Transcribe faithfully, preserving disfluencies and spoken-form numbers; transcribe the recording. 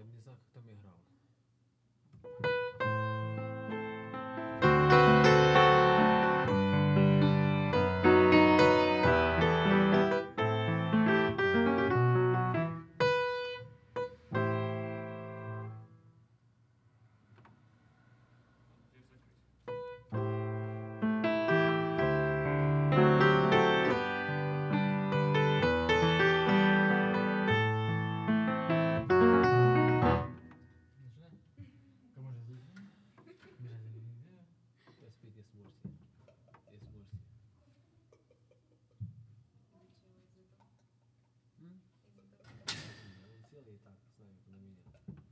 я не знаю, как там играл. Сел и так, с нами на меня.